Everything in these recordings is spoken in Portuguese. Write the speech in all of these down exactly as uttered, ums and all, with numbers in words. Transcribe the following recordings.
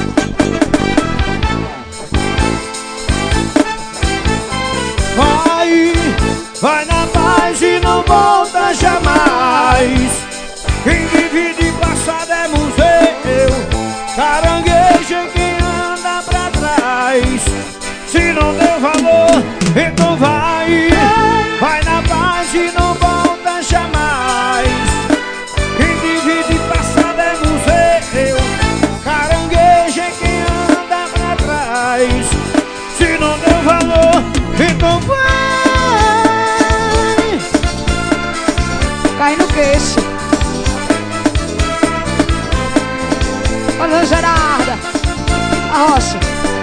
Vai, vai na paz e não volta jamais. Quem vive de passado é museu, caranguejo é quem anda pra trás. Se não deu valor, então vai. Vai na paz e não volta jamais. Quem vive de passado é museu, caranguejo é quem anda pra trás. Se não deu valor, então vai. Cai no queixo. Olha, Gerarda, a rocha.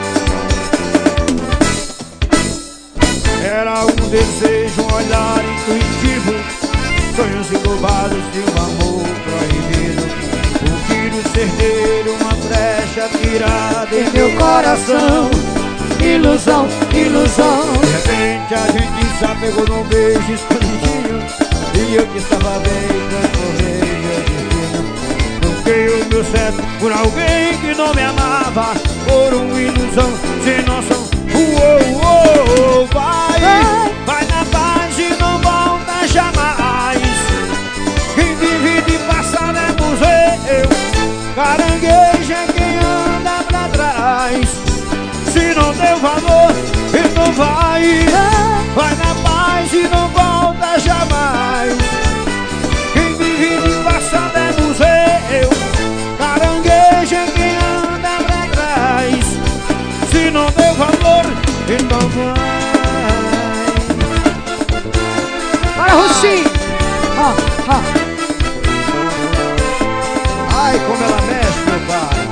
Era um desejo, um olhar intuitivo, sonhos engobados de um amor proibido. Um tiro certeiro, uma flecha tirada em meu coração. Ilusão, ilusão. De repente a gente se apegou num beijo escondidinho, e eu que estava bem transformei meu destino. Troquei o meu certo por alguém que não me amava, por uma ilusão sem noção. Uou, uou, uou, vai, vai na paz e não volta jamais. Quem vive de passado é museu, caranguejo é quem anda pra trás. Se não deu valor, então vai. Vai na paz e não volta jamais. Quem vive de passado é museu, caranguejo é quem anda pra trás. Se não deu valor, então vai. Bora, Roxinho. Ha, ha. Ai, como ela mexe, meu pai.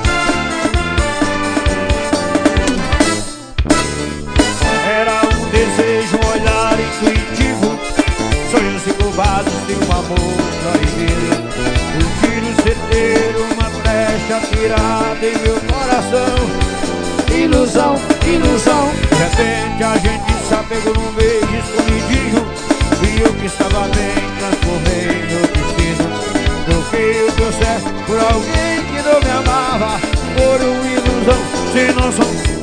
Era um desejo, um olhar intuitivo, sonhos engobados de um amor proibido. Um tiro certeiro, uma flecha tirada em meu coração. Ilusão, ilusão. De repente a gente se apegou num beijo escondidinho, e eu que estava bem transformei meu destino. Troquei o teu certo por alguém que não me amava, por uma ilusão sem noção.